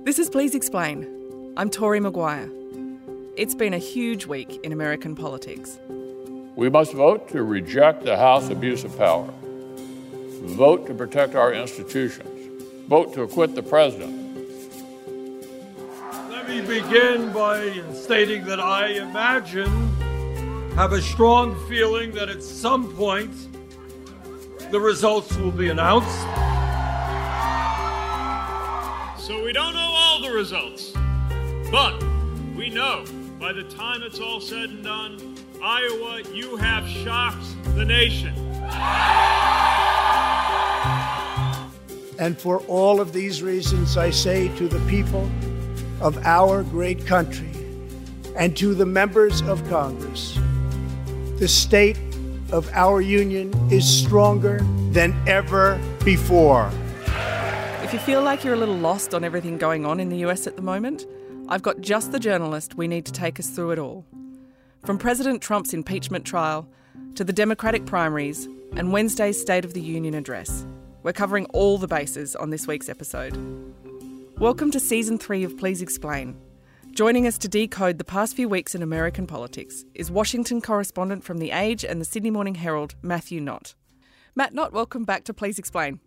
This is Please Explain. I'm Tori Maguire. It's been a huge week in American politics. We must vote to reject the House abuse of power. Vote to protect our institutions. Vote to acquit the president. Let me begin by stating that I have a strong feeling that at some point the results will be announced. So we don't know all the results, but we know by the time it's all said and done, Iowa, you have shocked the nation. And for all of these reasons, I say to the people of our great country and to the members of Congress, the state of our union is stronger than ever before. If you feel like you're a little lost on everything going on in the US at the moment, I've got just the journalist we need to take us through it all. From President Trump's impeachment trial to the Democratic primaries and Wednesday's State of the Union address, we're covering all the bases on this week's episode. Welcome to Season 3 of Please Explain. Joining us to decode the past few weeks in American politics is Washington correspondent from The Age and the Sydney Morning Herald, Matthew Knott. Matt Knott, welcome back to Please Explain.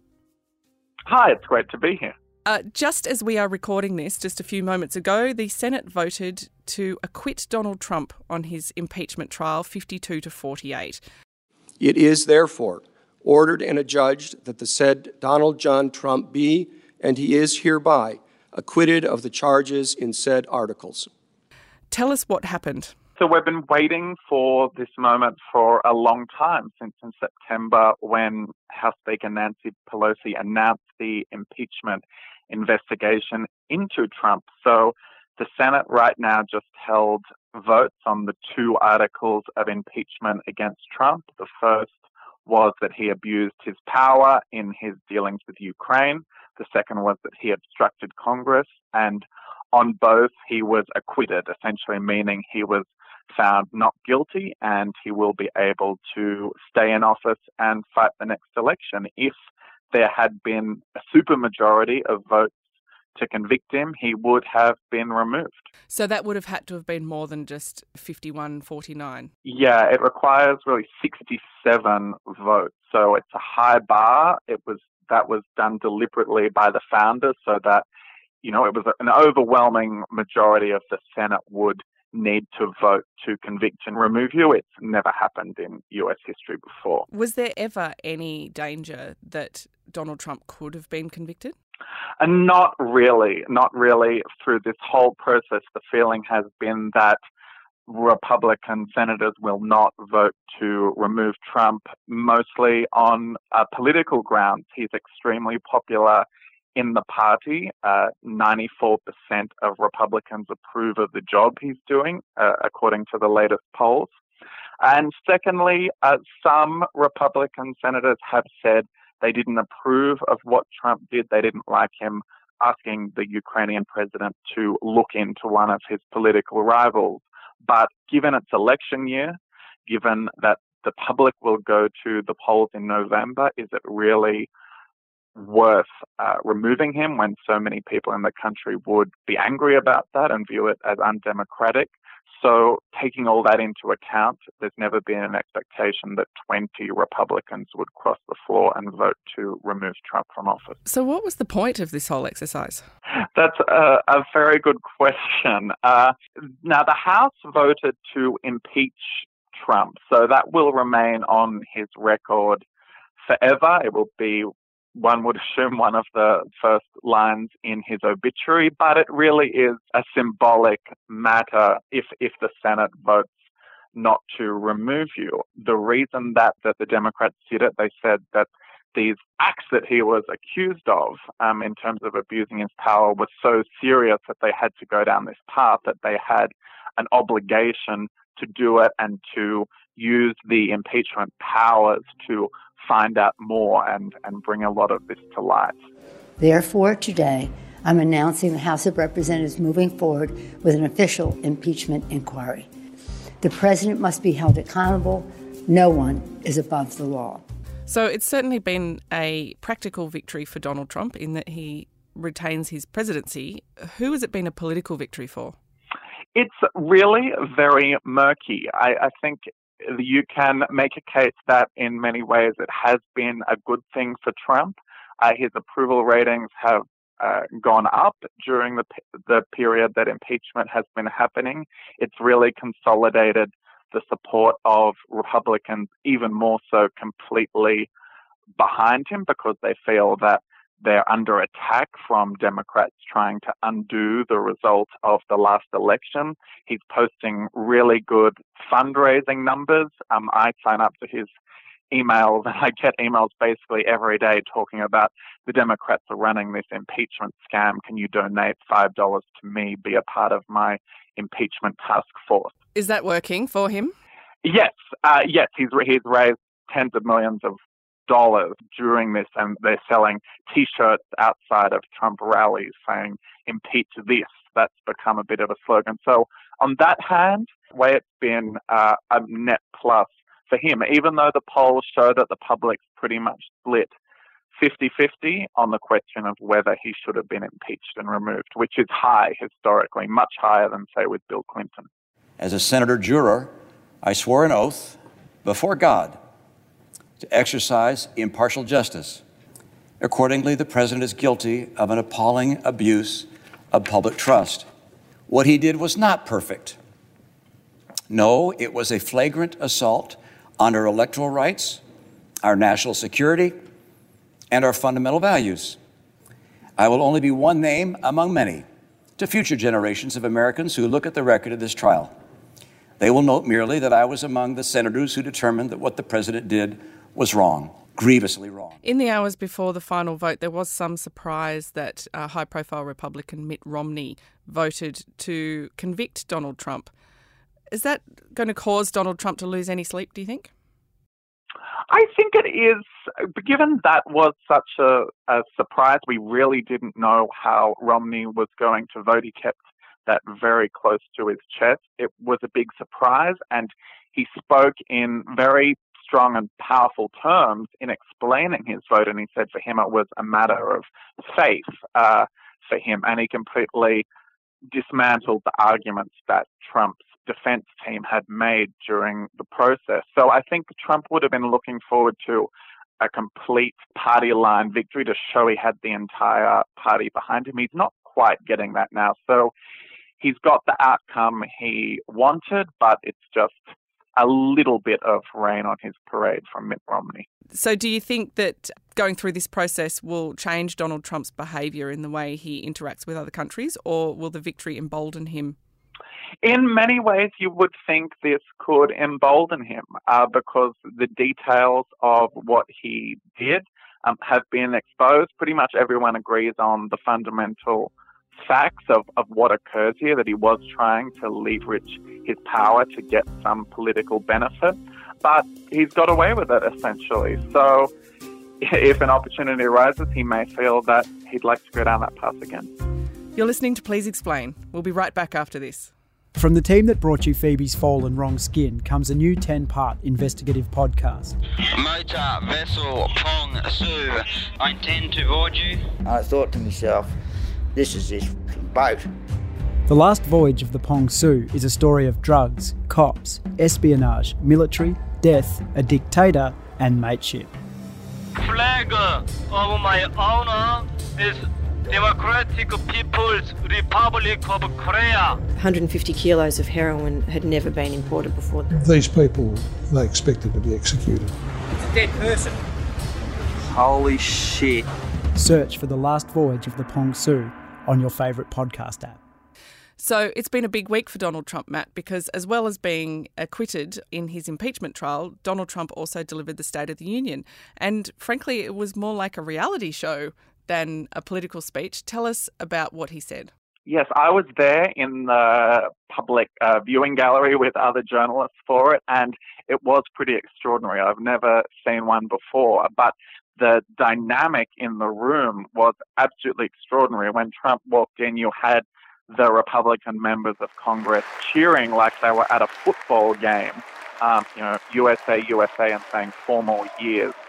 Hi, it's great to be here. Just as we are recording this, just a few moments ago, the Senate voted to acquit Donald Trump on his impeachment trial, 52-48. It is, therefore, ordered and adjudged that the said Donald John Trump be, and he is hereby, acquitted of the charges in said articles. Tell us what happened. So we've been waiting for this moment for a long time, since in September when House Speaker Nancy Pelosi announced the impeachment investigation into Trump. So the Senate right now just held votes on the two articles of impeachment against Trump. The first was that he abused his power in his dealings with Ukraine. The second was that he obstructed Congress. And on both, he was acquitted, essentially meaning he was found not guilty and he will be able to stay in office and fight the next election. If there had been a supermajority of votes to convict him, he would have been removed. So that would have had to have been more than just 51-49? Yeah, it requires really 67 votes. So it's a high bar. That was done deliberately by the founders so that, it was an overwhelming majority of the Senate would need to vote to convict and remove you. It's never happened in US history before. Was there ever any danger that Donald Trump could have been convicted? And not really. Through this whole process, the feeling has been that Republican senators will not vote to remove Trump, mostly on political grounds. He's extremely popular in the party. 94% of Republicans approve of the job he's doing, according to the latest polls. And secondly, some Republican senators have said they didn't approve of what Trump did. They didn't like him asking the Ukrainian president to look into one of his political rivals. But given it's election year, given that the public will go to the polls in November, is it really worth removing him when so many people in the country would be angry about that and view it as undemocratic? So taking all that into account, there's never been an expectation that 20 Republicans would cross the floor and vote to remove Trump from office. So what was the point of this whole exercise? That's a very good question. Now, the House voted to impeach Trump, so that will remain on his record forever. It will be, one would assume, one of the first lines in his obituary, but it really is a symbolic matter if the Senate votes not to remove you. The reason that the Democrats did it, they said that these acts that he was accused of in terms of abusing his power was so serious that they had to go down this path, that they had an obligation to do it and to use the impeachment powers to find out more and bring a lot of this to light. Therefore, today, I'm announcing the House of Representatives moving forward with an official impeachment inquiry. The president must be held accountable. No one is above the law. So it's certainly been a practical victory for Donald Trump in that he retains his presidency, who has it been a political victory for? It's really very murky. I think you can make a case that in many ways it has been a good thing for Trump. His approval ratings have gone up during the period that impeachment has been happening. It's really consolidated the support of Republicans even more so completely behind him because they feel that they're under attack from Democrats trying to undo the result of the last election. He's posting really good fundraising numbers. I sign up to his emails, and I get emails basically every day talking about the Democrats are running this impeachment scam. Can you donate $5 to me, be a part of my impeachment task force? Is that working for him? Yes. He's raised tens of millions of dollars during this, and they're selling T-shirts outside of Trump rallies saying, impeach this. That's become a bit of a slogan. So on that hand, way it's been a net plus for him, even though the polls show that the public's pretty much split 50-50 on the question of whether he should have been impeached and removed, which is high historically, much higher than, say, with Bill Clinton. As a senator juror, I swore an oath before God to exercise impartial justice. Accordingly, the president is guilty of an appalling abuse of public trust. What he did was not perfect. No, it was a flagrant assault on our electoral rights, our national security, and our fundamental values. I will only be one name among many to future generations of Americans who look at the record of this trial. They will note merely that I was among the senators who determined that what the president did was wrong, grievously wrong. In the hours before the final vote, there was some surprise that high-profile Republican Mitt Romney voted to convict Donald Trump. Is that going to cause Donald Trump to lose any sleep, do you think? I think it is, given that was such a surprise. We really didn't know how Romney was going to vote. He kept that very close to his chest. It was a big surprise, and he spoke in very strong and powerful terms in explaining his vote, and he said for him it was a matter of faith for him, and he completely dismantled the arguments that Trump's defense team had made during the process. So I think Trump would have been looking forward to a complete party line victory to show he had the entire party behind him. He's not quite getting that now. So he's got the outcome he wanted, but it's just a little bit of rain on his parade from Mitt Romney. So do you think that going through this process will change Donald Trump's behaviour in the way he interacts with other countries, or will the victory embolden him? In many ways, you would think this could embolden him because the details of what he did have been exposed. Pretty much everyone agrees on the fundamental facts of what occurs here, that he was trying to leverage his power to get some political benefit, but he's got away with it, essentially. So if an opportunity arises, he may feel that he'd like to go down that path again. You're listening to Please Explain. We'll be right back after this. From the team that brought you Phoebe's Fall and Wrong Skin comes a new 10-part investigative podcast. Motor vessel Pong Su, I intend to board you. I thought to myself, this is this boat. The Last Voyage of the Pong Su is a story of drugs, cops, espionage, military, death, a dictator, and mateship. Flag of my honor is Democratic People's Republic of Korea. 150 kilos of heroin had never been imported before. These people, they expected to be executed. It's a dead person. Holy shit. Search for The Last Voyage of the Pong Su on your favourite podcast app. So it's been a big week for Donald Trump, Matt, because as well as being acquitted in his impeachment trial, Donald Trump also delivered the State of the Union. And frankly, it was more like a reality show than a political speech. Tell us about what he said. Yes, I was there in the public viewing gallery with other journalists for it, and it was pretty extraordinary. I've never seen one before, but the dynamic in the room was absolutely extraordinary. When Trump walked in, you had the Republican members of Congress cheering like they were at a football game, USA, USA, and saying 4 more years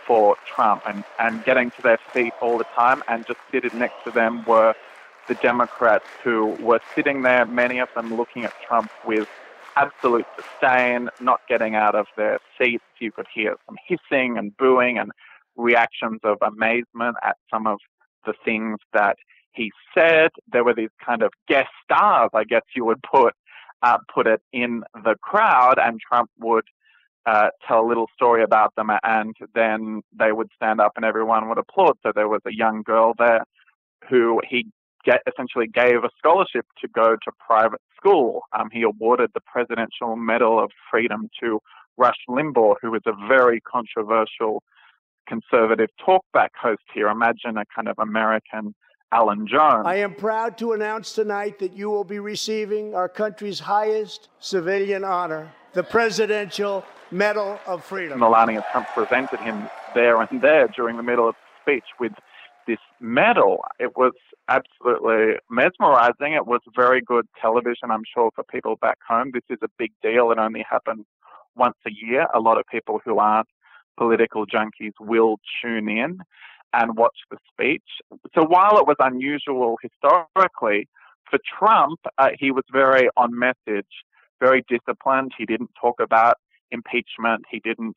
for Trump, and getting to their feet all the time, and just sitting next to them were the Democrats who were sitting there, many of them looking at Trump with absolute disdain, not getting out of their seats. You could hear some hissing and booing and reactions of amazement at some of the things that he said. There were these kind of guest stars, I guess you would put it, in the crowd, and Trump would tell a little story about them, and then they would stand up and everyone would applaud. So there was a young girl there who he essentially gave a scholarship to go to private school. He awarded the Presidential Medal of Freedom to Rush Limbaugh, who is a very controversial conservative talkback host here. Imagine a kind of American Alan Jones. I am proud to announce tonight that you will be receiving our country's highest civilian honor, the Presidential Medal of Freedom. Melania Trump presented him there and there during the middle of the speech with this medal. It was absolutely mesmerizing. It was very good television, I'm sure, for people back home. This is a big deal. It only happens once a year. A lot of people who aren't political junkies will tune in and watch the speech. So while it was unusual historically, for Trump, he was very on message, very disciplined. He didn't talk about impeachment. He didn't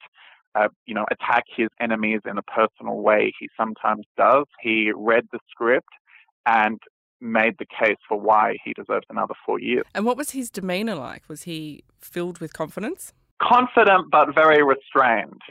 attack his enemies in a personal way. He sometimes does. He read the script and made the case for why he deserves another 4 years. And what was his demeanour like? Was he filled with confidence? Confident, but very restrained.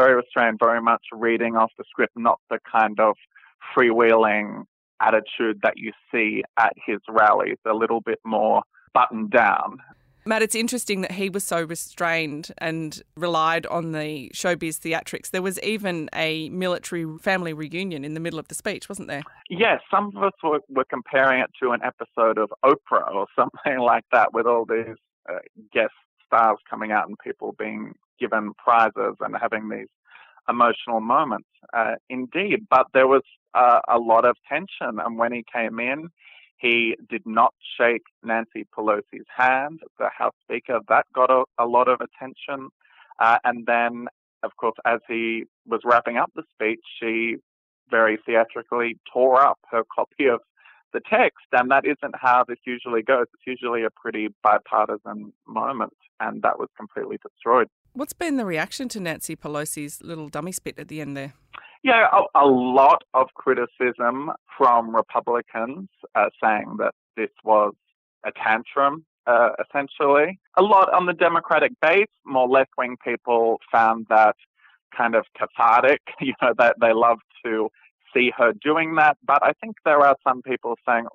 Very much reading off the script, not the kind of freewheeling attitude that you see at his rallies, a little bit more buttoned down. Matt, it's interesting that he was so restrained and relied on the showbiz theatrics. There was even a military family reunion in the middle of the speech, wasn't there? Yes, some of us were comparing it to an episode of Oprah or something like that, with all these guest stars coming out and people being given prizes and having these emotional moments. Indeed, but there was a lot of tension, and when he came in, he did not shake Nancy Pelosi's hand, the House Speaker. That got a lot of attention. And then, of course, as he was wrapping up the speech, she very theatrically tore up her copy of the text. And that isn't how this usually goes. It's usually a pretty bipartisan moment, and that was completely destroyed. What's been the reaction to Nancy Pelosi's little dummy spit at the end there? Yeah, a lot of criticism from Republicans saying that this was a tantrum, essentially. A lot on the Democratic base, more left-wing people found that kind of cathartic, that they love to see her doing that. But I think there are some people saying,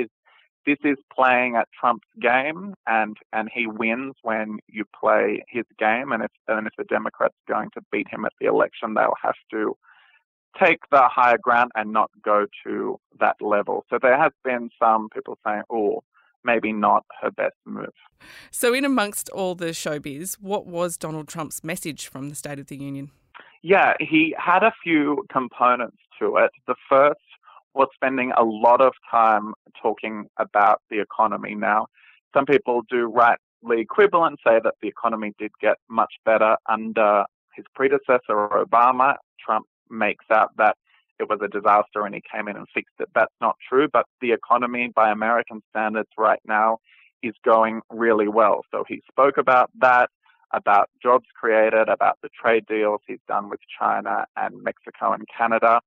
this is playing at Trump's game, and he wins when you play his game. And if the Democrats are going to beat him at the election, they'll have to take the higher ground and not go to that level. So there has been some people saying, maybe not her best move. So in amongst all the showbiz, what was Donald Trump's message from the State of the Union? Yeah, he had a few components to it. The first was spending a lot of time talking about the economy. Now, some people do rightly quibble and say that the economy did get much better under his predecessor, Obama. Trump makes out that it was a disaster and he came in and fixed it. That's not true, but the economy by American standards right now is going really well. So he spoke about that, about jobs created, about the trade deals he's done with China and Mexico and Canada.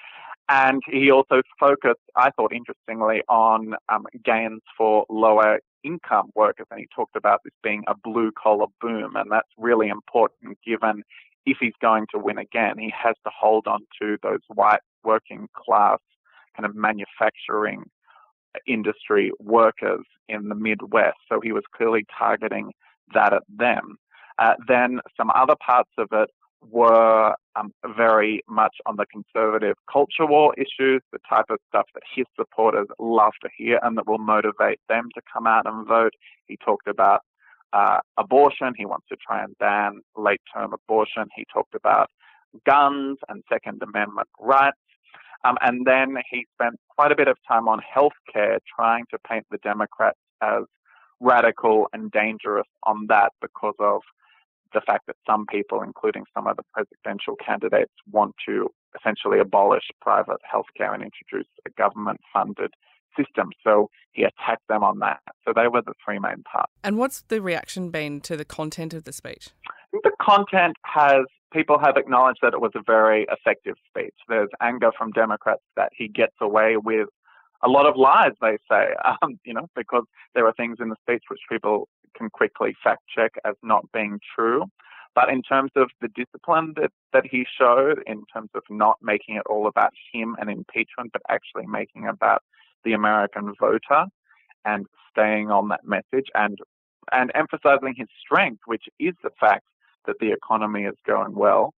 And he also focused, I thought interestingly, on gains for lower income workers. And he talked about this being a blue collar boom. And that's really important given if he's going to win again, he has to hold on to those white working class kind of manufacturing industry workers in the Midwest. So he was clearly targeting that at them. Then some other parts of it were very much on the conservative culture war issues, the type of stuff that his supporters love to hear and that will motivate them to come out and vote. He talked about abortion. He wants to try and ban late-term abortion. He talked about guns and Second Amendment rights. And then he spent quite a bit of time on healthcare, trying to paint the Democrats as radical and dangerous on that because of the fact that some people, including some of the presidential candidates, want to essentially abolish private healthcare and introduce a government-funded system. So he attacked them on that. So they were the three main parts. And what's the reaction been to the content of the speech? The content people have acknowledged that it was a very effective speech. There's anger from Democrats that he gets away with a lot of lies, they say, because there are things in the speech which people can quickly fact check as not being true. But in terms of the discipline that he showed, in terms of not making it all about him and impeachment, but actually making it about the American voter and staying on that message and emphasizing his strength, which is the fact that the economy is going well.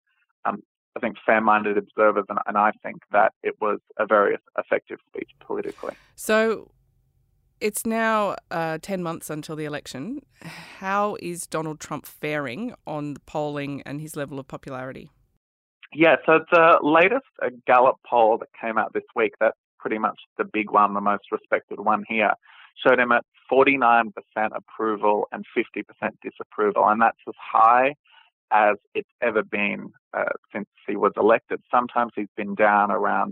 I think fair-minded observers, and I think that it was a very effective speech politically. So it's now 10 months until the election. How is Donald Trump faring on the polling and his level of popularity? Yeah, so the latest Gallup poll that came out this week, that's pretty much the big one, the most respected one here, showed him at 49% approval and 50% disapproval, and that's as high as it's ever been since he was elected. Sometimes he's been down around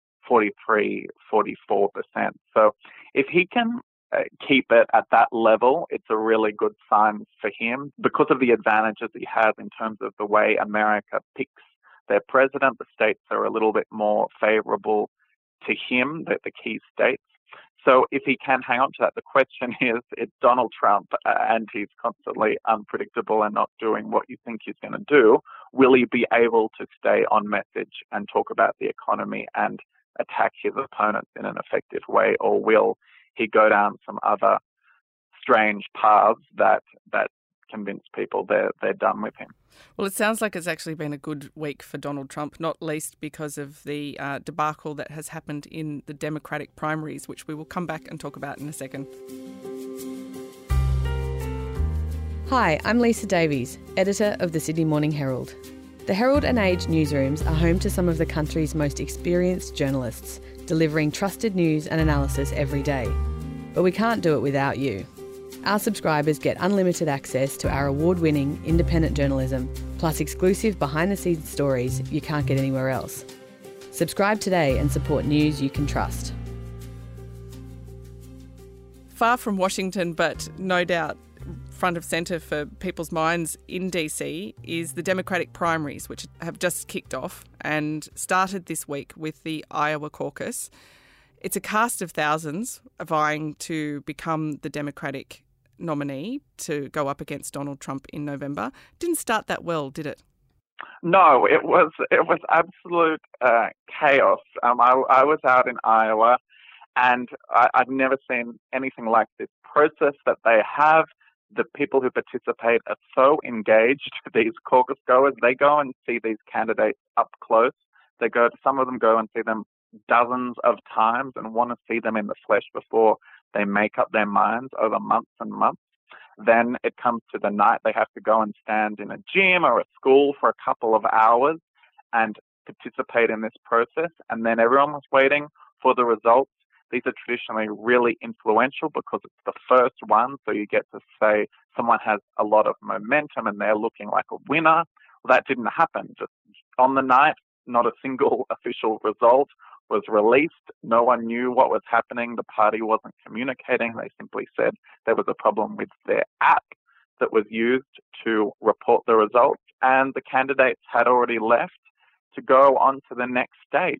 43, 44%. So if he can keep it at that level, it's a really good sign for him because of the advantages he has in terms of the way America picks their president. The states are a little bit more favorable to him, the key states. So if he can hang on to that, the question is, it's Donald Trump and he's constantly unpredictable and not doing what you think he's going to do. Will he be able to stay on message and talk about the economy and attack his opponents in an effective way, or will he go down some other strange paths that convince people they're done with him? Well, it sounds like it's actually been a good week for Donald Trump, not least because of the debacle that has happened in the Democratic primaries, which we will come back and talk about in a second. Hi, I'm Lisa Davies, editor of the Sydney Morning Herald. The Herald and Age newsrooms are home to some of the country's most experienced journalists, delivering trusted news and analysis every day. But we can't do it without you. Our subscribers get unlimited access to our award-winning independent journalism, plus exclusive behind-the-scenes stories you can't get anywhere else. Subscribe today and support news you can trust. Far from Washington, but no doubt front of centre for people's minds in DC is the Democratic primaries, which have just kicked off and started this week with the Iowa caucus. It's a cast of thousands vying to become the Democratic nominee to go up against Donald Trump in November. Didn't start that well, did it? No, it was absolute chaos. I was out in Iowa, and I've never seen anything like this process that they have. The people who participate are so engaged. These caucus goers, they go and see these candidates up close. Some of them go and see them dozens of times and want to see them in the flesh before they make up their minds over months and months. Then it comes to the night they have to go and stand in a gym or a school for a couple of hours and participate in this process. And then everyone was waiting for the results. These are traditionally really influential because it's the first one. So you get to say someone has a lot of momentum and they're looking like a winner. Well, that didn't happen. Just on the night, not a single official result was released. No one knew what was happening. The party wasn't communicating. They simply said there was a problem with their app that was used to report the results, and the candidates had already left to go on to the next stage.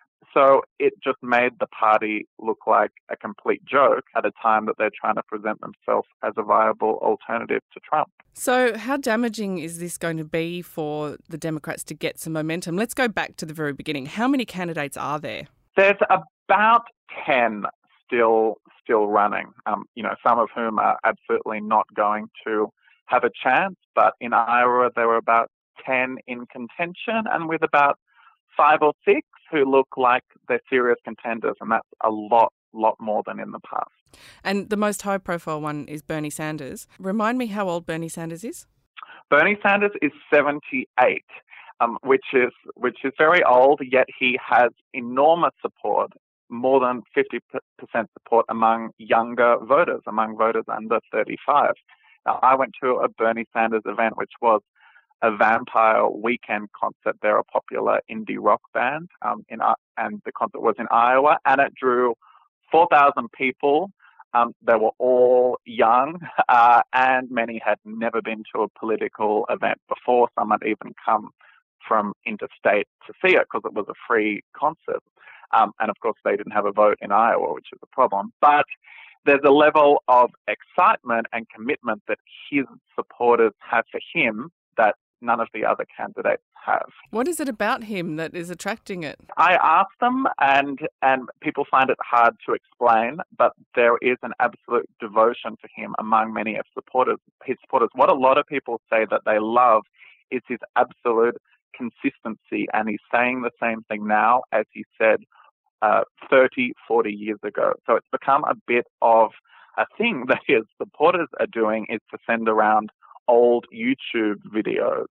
So it just made the party look like a complete joke at a time that they're trying to present themselves as a viable alternative to Trump. So how damaging is this going to be for the Democrats to get some momentum? Let's go back to the very beginning. How many candidates are there? There's about 10 still running, some of whom are absolutely not going to have a chance. But in Iowa, there were about 10 in contention, and with about 5 or 6 who look like they're serious contenders, and that's a lot more than in the past. And the most high-profile one is Bernie Sanders. Remind me how old Bernie Sanders is? Bernie Sanders is 78, which is very old, yet he has enormous support, more than 50% support among younger voters, among voters under 35. Now, I went to a Bernie Sanders event, which was a vampire weekend concert. They're a popular indie rock band, and the concert was in Iowa, and it drew 4,000 people. They were all young, and many had never been to a political event before. Some had even come from interstate to see it because it was a free concert. And of course, they didn't have a vote in Iowa, which is a problem. But there's a level of excitement and commitment that his supporters have for him that none of the other candidates have. What is it about him that is attracting it? I asked them, and people find it hard to explain, but there is an absolute devotion to him among many of his supporters. What a lot of people say that they love is his absolute consistency, and he's saying the same thing now as he said 30, 40 years ago. So it's become a bit of a thing that his supporters are doing, is to send around old YouTube videos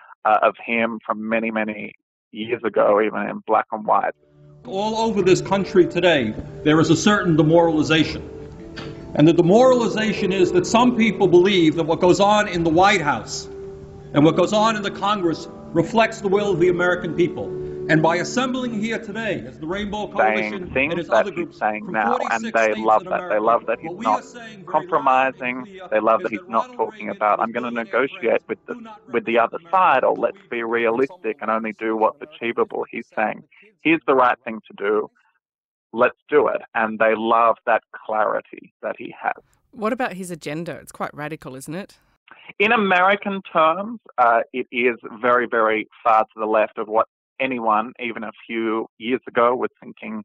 of him from many, many years ago, even in black and white. All over this country today, there is a certain demoralization. And the demoralization is that some people believe that what goes on in the White House and what goes on in the Congress reflects the will of the American people. And by assembling here today as the Rainbow Coalition saying and its things other that he's groups saying from now, 46 and they states love in that. America, They love that he's what we not are saying very compromising. loudly and They love clear that is he's not Ronald talking Reagan about, and I'm going to Bill negotiate Clinton with the other side, or let's be realistic and only do what's achievable. He's saying, here's the right thing to do. Let's do it. And they love that clarity that he has. What about his agenda? It's quite radical, isn't it? In American terms, it is very, very far to the left of what anyone, even a few years ago, was thinking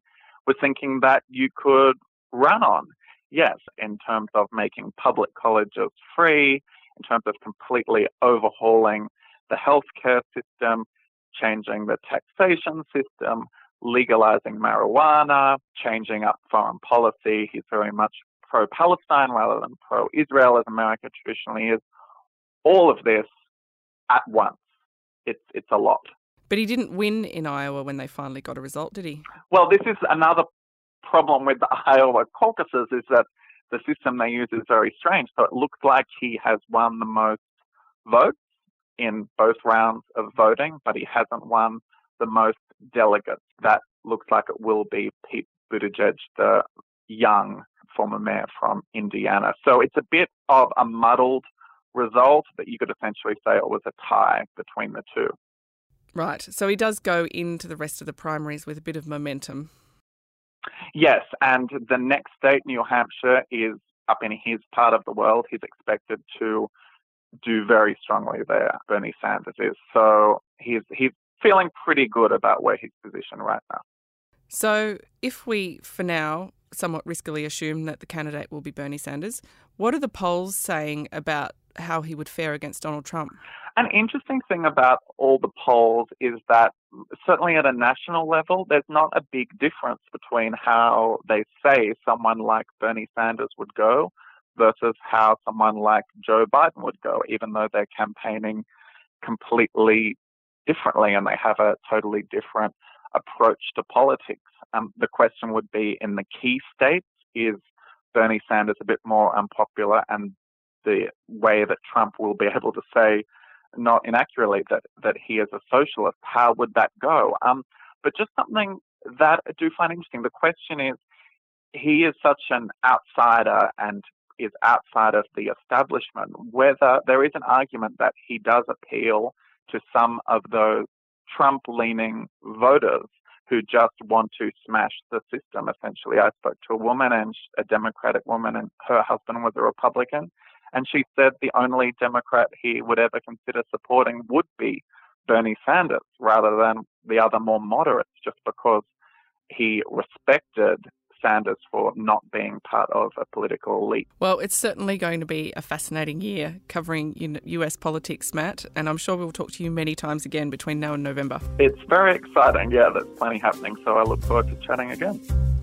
that you could run on. Yes, in terms of making public colleges free, in terms of completely overhauling the healthcare system, changing the taxation system, legalizing marijuana, changing up foreign policy. He's very much pro-Palestine rather than pro-Israel, as America traditionally is. All of this at once. It's a lot. But he didn't win in Iowa when they finally got a result, did he? Well, this is another problem with the Iowa caucuses, is that the system they use is very strange. So it looks like he has won the most votes in both rounds of voting, but he hasn't won the most delegates. That looks like it will be Pete Buttigieg, the young former mayor from Indiana. So it's a bit of a muddled result, but you could essentially say it was a tie between the two. Right. So he does go into the rest of the primaries with a bit of momentum. Yes, and the next state, New Hampshire, is up in his part of the world. He's expected to do very strongly there, Bernie Sanders is. So he's feeling pretty good about where he's positioned right now. So if we, for now, somewhat riskily assume that the candidate will be Bernie Sanders, what are the polls saying about how he would fare against Donald Trump? An interesting thing about all the polls is that certainly at a national level, there's not a big difference between how they say someone like Bernie Sanders would go versus how someone like Joe Biden would go, even though they're campaigning completely differently and they have a totally different approach to politics. The question would be, in the key states, is Bernie Sanders a bit more unpopular, and the way that Trump will be able to say, not inaccurately, that he is a socialist, how would that go? But just something that I do find interesting, the question is, he is such an outsider and is outside of the establishment, whether there is an argument that he does appeal to some of those Trump-leaning voters who just want to smash the system, essentially. I spoke to a woman, and a Democratic woman, and her husband was a Republican, and she said the only Democrat he would ever consider supporting would be Bernie Sanders rather than the other more moderates, just because he respected Sanders for not being part of a political elite. Well, it's certainly going to be a fascinating year covering US politics, Matt, and I'm sure we'll talk to you many times again between now and November. It's very exciting, yeah, there's plenty happening, so I look forward to chatting again.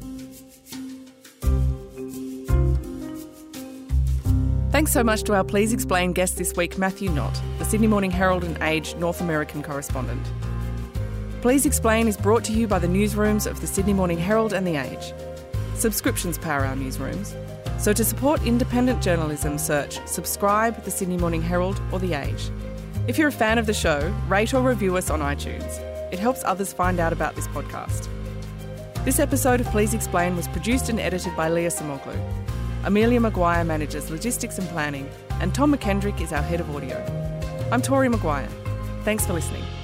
Thanks so much to our Please Explain guest this week, Matthew Knott, the Sydney Morning Herald and Age North American correspondent. Please Explain is brought to you by the newsrooms of the Sydney Morning Herald and The Age. Subscriptions power our newsrooms. So to support independent journalism, search Subscribe, The Sydney Morning Herald or The Age. If you're a fan of the show, rate or review us on iTunes. It helps others find out about this podcast. This episode of Please Explain was produced and edited by Leah Samoglu. Amelia Maguire manages logistics and planning, and Tom McKendrick is our head of audio. I'm Tori Maguire. Thanks for listening.